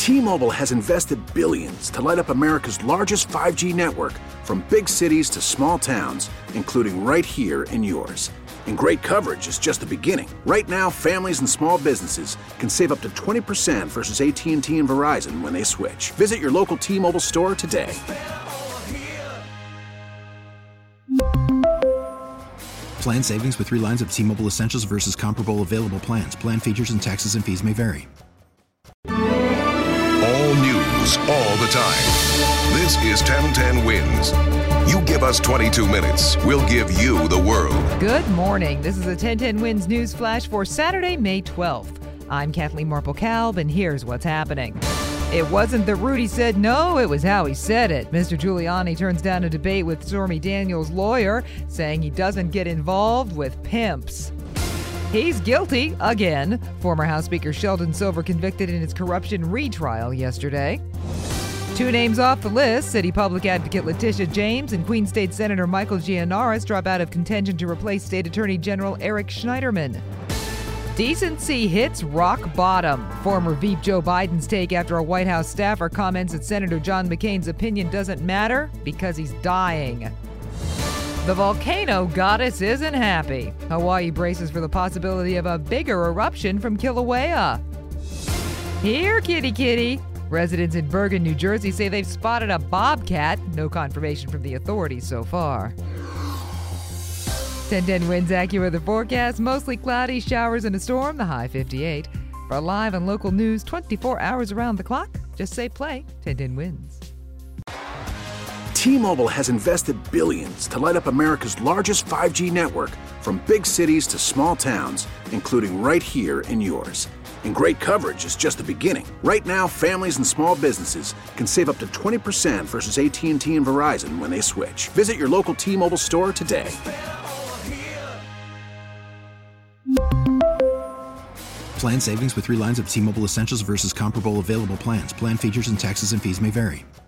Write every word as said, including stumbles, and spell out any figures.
T-Mobile has invested billions to light up America's largest five G network, from big cities to small towns, including right here in yours. And great coverage is just the beginning. Right now, families and small businesses can save up to twenty percent versus A T and T and Verizon when they switch. Visit your local T-Mobile store today. Plan savings with three lines of T-Mobile Essentials versus comparable available plans. Plan features and taxes and fees may vary. All news, all the time. This is ten ten Wins. You give us twenty-two minutes, we'll give you the world. Good morning. This is the ten ten Wins News Flash for Saturday, May twelfth. I'm Kathleen Marple-Kalb, and here's what's happening. It wasn't that Rudy said no, it was how he said it. Mister Giuliani turns down a debate with Stormy Daniels' lawyer, saying he doesn't get involved with pimps. He's guilty again. Former House Speaker Sheldon Silver convicted in his corruption retrial yesterday. Two names off the list. City Public Advocate Letitia James and Queens State Senator Michael Gianaris drop out of contention to replace State Attorney General Eric Schneiderman. Decency hits rock bottom. Former V P Joe Biden's take after a White House staffer comments that Senator John McCain's opinion doesn't matter because he's dying. The volcano goddess isn't happy. Hawaii braces for the possibility of a bigger eruption from Kilauea. Here, kitty kitty. Residents in Bergen, New Jersey say they've spotted a bobcat. No confirmation from the authorities so far. ten ten Winds AccuWeather forecast. Mostly cloudy, showers and a storm. The high fifty-eight. For live and local news twenty-four hours around the clock, just say play ten ten Winds. T-Mobile has invested billions to light up America's largest five G network, from big cities to small towns, including right here in yours. And great coverage is just the beginning. Right now, families and small businesses can save up to twenty percent versus A T and T and Verizon when they switch. Visit your local T-Mobile store today. Plan savings with three lines of T-Mobile Essentials versus comparable available plans. Plan features and taxes and fees may vary.